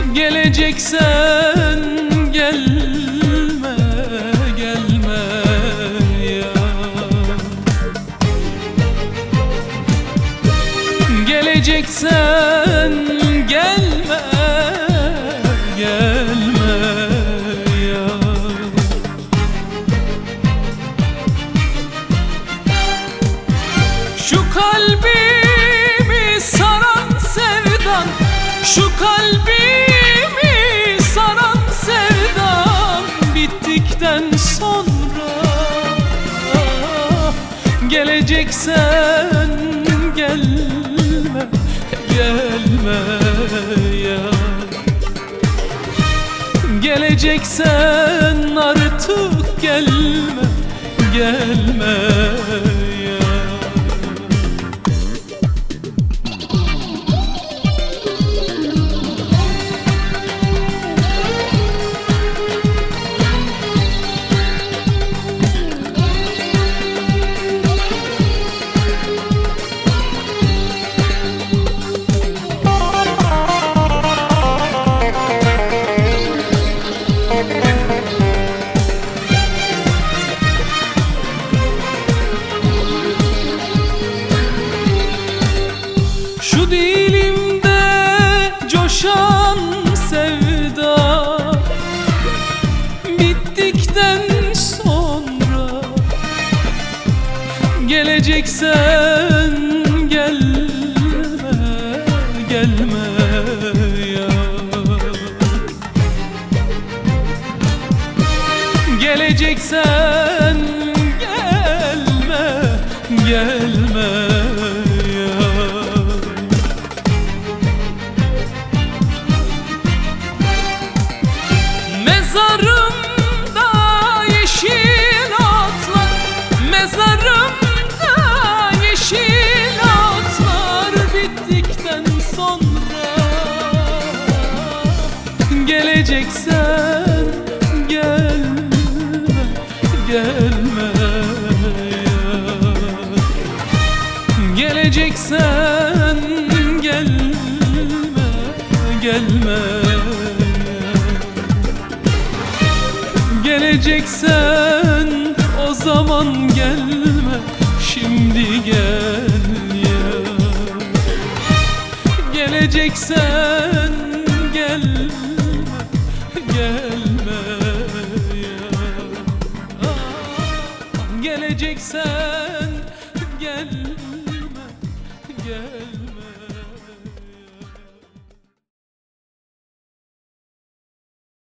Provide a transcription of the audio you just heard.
Geleceksen gelme, gelme ya. Geleceksen gelme, gelme ya. Şu kalbimi saran sevdan, şu kalbimi saran sevdan bittikten sonra geleceksen gelme, gelme ya. Geleceksen artık gelme, gelme ya. Şu dilimde coşan sevda bittikten sonra geleceksen gelme, gelme ya. Geleceksen gelme, gelme ya. Mezarımda yeşil otlar, mezarımda yeşil otlar bittikten sonra geleceksen gelme, gelme ya. Geleceksen gelme, gelme. Geleceksen o zaman gelme, şimdi gel ya. Geleceksen